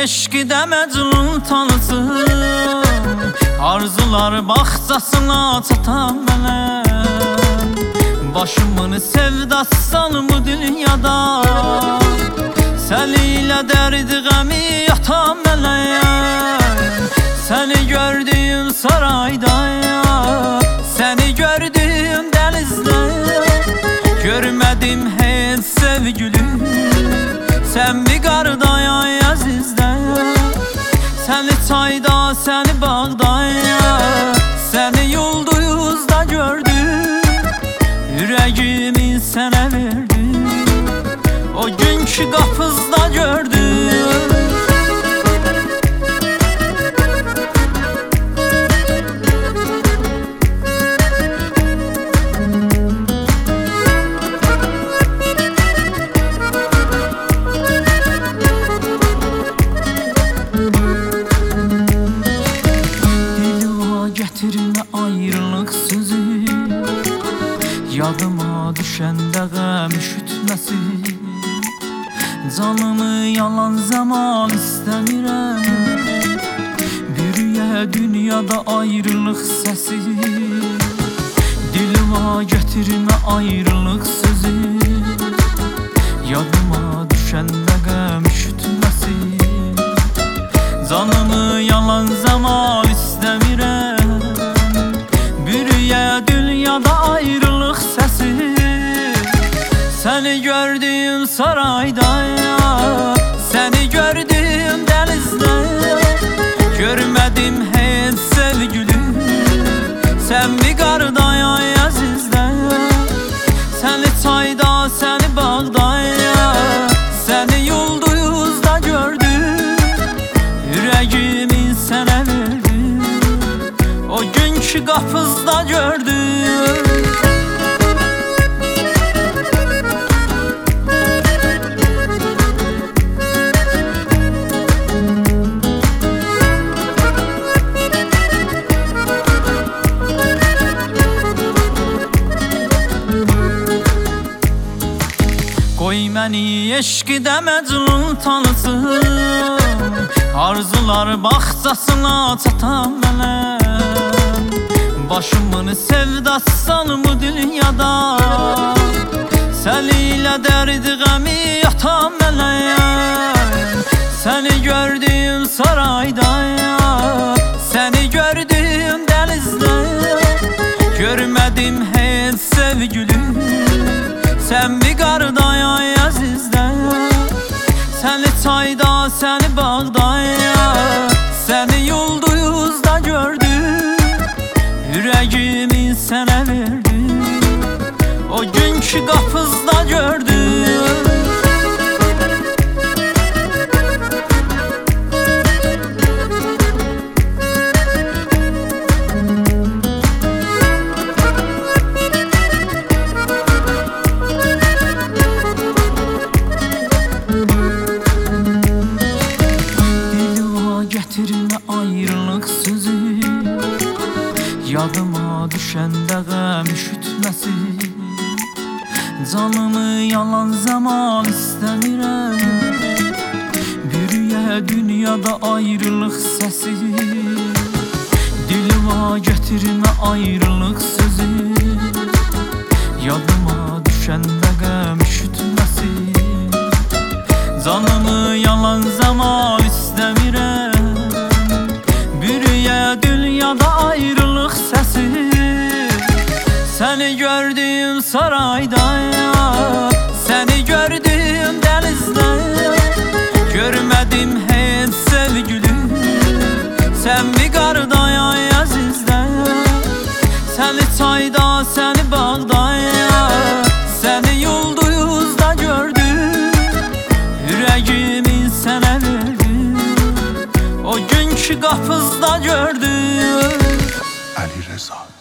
eşqidə məcnun tanısın, arzular bağçasına çatan mənə. Başımın sevdasan bu dünyada, səni ilə dərdi qəmi yatan mənə. Səni gördüyüm sarayda, səni gördüyüm dənizdə, görmədim heç sevgilim, sən bir qarda əzizdə. Səni çayda, səni bağda, səni yulduzda gördüm, ürəyimi sənə verdim, o günkü qapızda gördüm. Getirme ayrılık sözü, yadıma düşəndə qəm üşütməsi. Canımı yalan zaman istəmirəm, bürüyə dünyada ayrılıq səsi. Dilimə getirme ayrılık sözü, yadıma düşəndə qəm üşütməsi. Canımı yalan zaman istəmirəm, dünyada ayrılıq səsi. Səni gördüyüm sarayda, səni gördüyüm dənizdə, görmədim heç sevgilim, sən bir qarda əzizdə. Səni çayda, səni bağda, səni yulduzda gördüm, ürəyimi sənə verdim, o günkü qapızda gördüm. Qoy məni eşqidə məcnun tanısın, arzular bağçasına çatan mənə. Başımın sevdasan bu dünyada, səni ilə dərdi qəmi yatan mənə. Səni gördüyüm sarayda, səni gördüyüm dənizdə, görmədim heç sevgilim, sən bir qarda əzizdə. Səni çayda, səni bağda, səni yulduzda gördüm, ürəyimi sənə verdim, o günkü qapızda gördüm. Getirme ayrılık sözü, yadıma düşəndə qəm üşütməsi. Canımı yalan zaman istəmirəm, bürüyə dünyada ayrılıq səsi. Dilimə getirme ayrılık sözü, yadıma düşəndə qəm üşütməsi. Canımı yalan zaman istəmirəm, dünyada ayrılıq səsi. Səni gördüyüm sarayda, səni gördüyüm dənizdə, görmədim heç sevgilim, sən bir qarda əzizdə. Səni çayda, səni bağda, səni yulduzda gördüm, ürəyimi sənə verdim, o günkü qapızda gördüm. Ali Reza.